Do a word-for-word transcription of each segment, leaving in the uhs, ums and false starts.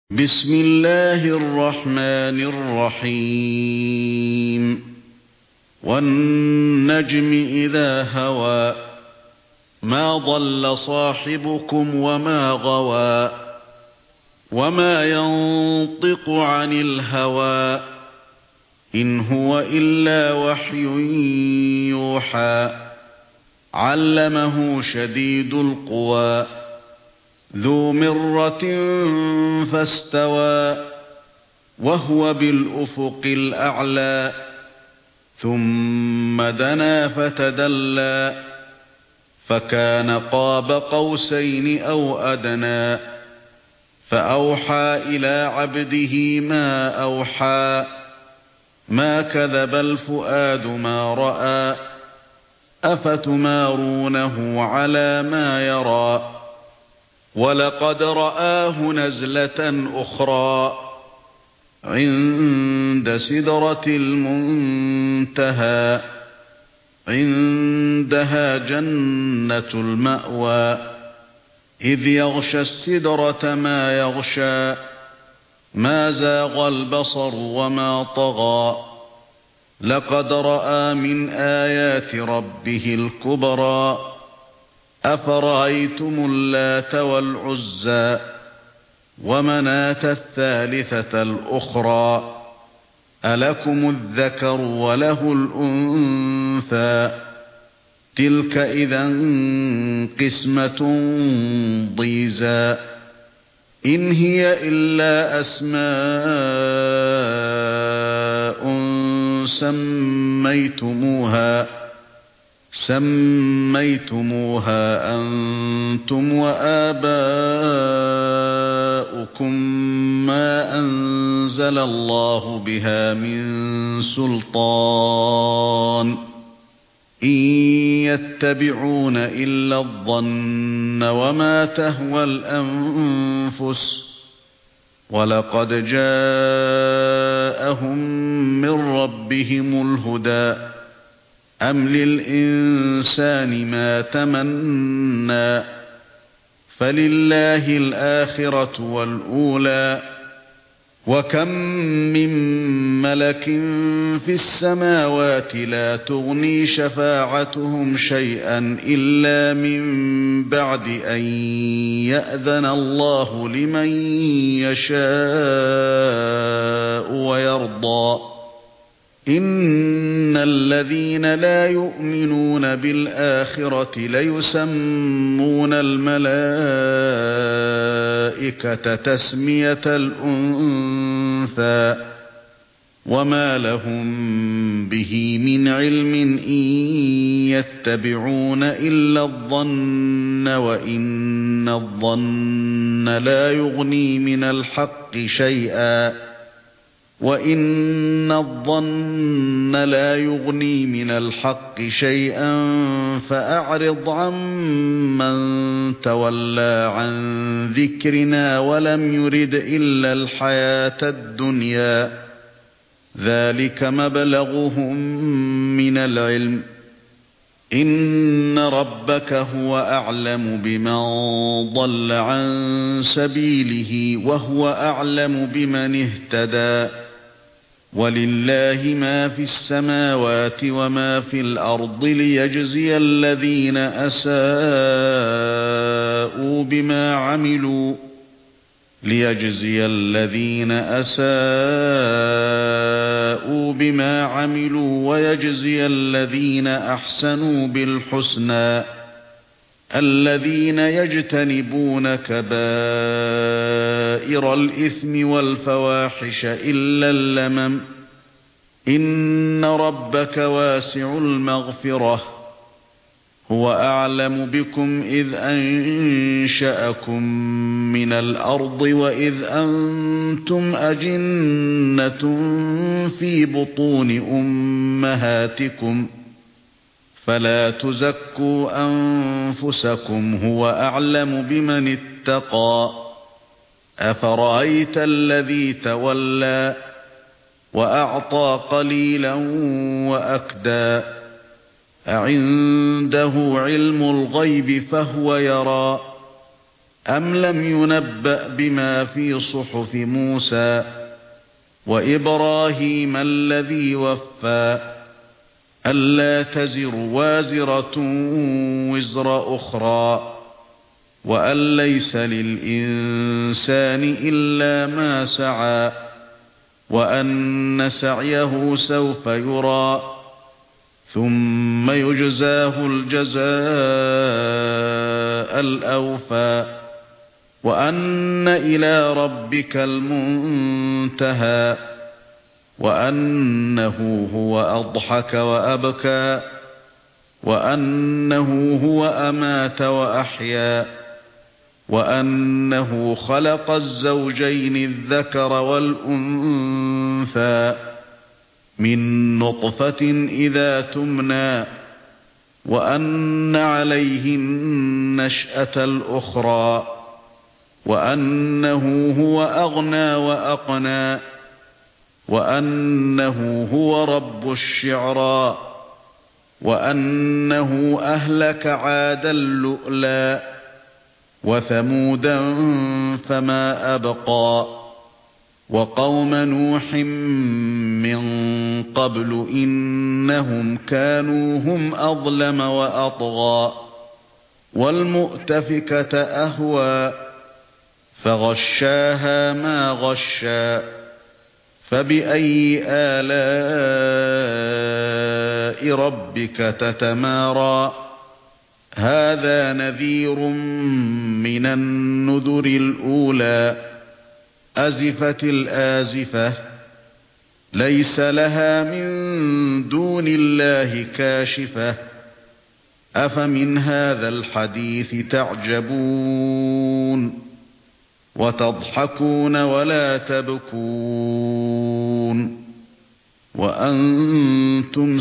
بسم الله الرحمن الرحيم والنجم إذا هوى ما ضل صاحبكم وما غوى وما ينطق عن الهوى إن هو إلا وحي يوحى علمه شديد القوى ذو مرة فاستوى وهو بالأفق الأعلى ثم دنا فتدلى فكان قاب قوسين أو أدنى فأوحى إلى عبده ما أوحى ما كذب الفؤاد ما رأى أفتمارونه على ما يرى ولقد رآه نزلة أخرى عند سدرة المنتهى عندها جنة المأوى إذ يغشى السدرة ما يغشى ما زاغ البصر وما طغى لقد رأى من آيات ربه الكبرى أفرأيتم اللات والعزى ومناة الثالثة الأخرى ألكم الذكر وله الأنثى تلك إذا قسمة ضيزى إن هي إلا أسماء سميتموها سميتموها أنتم وآباؤكم ما أنزل الله بها من سلطان إن يتبعون إلا الظن وما تهوى الأنفس ولقد جاءهم من ربهم الهدى أم للإنسان ما تمنى فلله الآخرة والأولى وكم من ملك في السماوات لا تغني شفاعتهم شيئا إلا من بعد أن يأذن الله لمن يشاء ويرضى إن الذين لا يؤمنون بالآخرة ليسمون الملائكة تسمية الأنثى وما لهم به من علم إن يتبعون إلا الظن وإن الظن لا يغني من الحق شيئا وَإِنَّ الظَّنَّ لَا يُغْنِي مِنَ الْحَقِّ شَيْئًا فَأَعْرِضْ عَمَّن تَوَلَّى عَن ذِكْرِنَا وَلَمْ يُرِدْ إِلَّا الْحَيَاةَ الدُّنْيَا ذَلِكَ مَبْلَغُهُم مِّنَ الْعِلْمِ إِنَّ رَبَّكَ هُوَ أَعْلَمُ بِمَن ضَلَّ عَن سَبِيلِهِ وَهُوَ أَعْلَمُ بِمَنِ اهْتَدَى وَلِلَّهِ مَا فِي السَّمَاوَاتِ وَمَا فِي الْأَرْضِ لِيَجْزِيَ الَّذِينَ أَسَاءُوا بِمَا عَمِلُوا لِيَجْزِيَ الَّذِينَ أَسَاءُوا بِمَا عَمِلُوا وَيَجْزِيَ الَّذِينَ أَحْسَنُوا بِالْحُسْنَى الَّذِينَ يَجْتَنِبُونَ كَبَائِرَ الْإِثْمِ وَالْفَوَاحِشَ إِلَّا اللَّمَمَ إِنَّ رَبَّكَ وَاسِعُ الْمَغْفِرَةِ هُوَ أَعْلَمُ بِكُمْ إِذْ أَنشَأَكُم مِّنَ الْأَرْضِ وَإِذْ أَنتُمْ أَجِنَّةٌ فِي بُطُونِ أُمَّهَاتِكُمْ فَلَا تُزَكُّوا أَنفُسَكُمْ هُوَ أَعْلَمُ بِمَنِ اتَّقَى أَفَرَأَيْتَ الَّذِي تَوَلَّى وَأَعْطَى قَلِيلًا وَأَكْدَى أَعِندَهُ عِلْمُ الْغَيْبِ فَهُوَ يَرَى أَمْ لَمْ يُنَبَّأْ بِمَا فِي صُحُفِ مُوسَى وَإِبْرَاهِيمَ الَّذِي وَفَّى أَلَّا تَزِرُ وَازِرَةٌ وِزْرَ أُخْرَى وَأَن لَّيْسَ لِلْإِنسَانِ إِلَّا مَا سَعَى وَأَنَّ سَعْيَهُ سَوْفَ يُرَى ثُمَّ يُجْزَاهُ الْجَزَاءَ الْأَوْفَى وَأَنَّ إِلَى رَبِّكَ الْمُنتَهَى وَأَنَّهُ هُوَ أَضْحَكَ وَأَبْكَى وَأَنَّهُ هُوَ أَمَاتَ وَأَحْيَا وَأَنَّهُ خَلَقَ الزَّوْجَيْنِ الذَّكَرَ وَالْأُنثَى مِن نُّطْفَةٍ إِذَا تُمْنَى وَأَنَّ عَلَيْهِ النَّشْأَةَ الْأُخْرَى وَأَنَّهُ هُوَ أَغْنَى وَأَقْنَى وَأَنَّهُ هُوَ رَبُّ الشِّعْرَىٰ وَأَنَّهُ أَهْلَكَ عَادًا الْأُولَىٰ وَثَمُودًا فَمَا أَبْقَىٰ وَقَوْمَ نُوحٍ مِّن قَبْلُ إِنَّهُمْ كَانُوا هُمْ أَظْلَمَ وَأَطْغَىٰ وَالْمُؤْتَفِكَةَ أَهْوَىٰ فَغَشَّاهَا مَا غَشَّىٰ فَبِأَيِّ آلَاءِ رَبِّكَ تَتَمَارَىٰ هَذَا نَذِيرٌ مِّنَ النُّذُرِ الْأُولَىٰ أَزِفَتِ الْآزِفَةُ لَيْسَ لَهَا مِن دُونِ اللَّهِ كَاشِفَةٌ أَفَمِنْ هَذَا الْحَدِيثِ تَعْجَبُونَ وَتَضْحَكُونَ وَلَا تَبْكُونَ وَأَنْتُمْ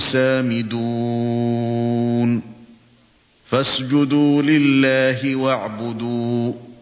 سَامِدُونَ فَاسْجُدُوا لِلَّهِ وَاعْبُدُوا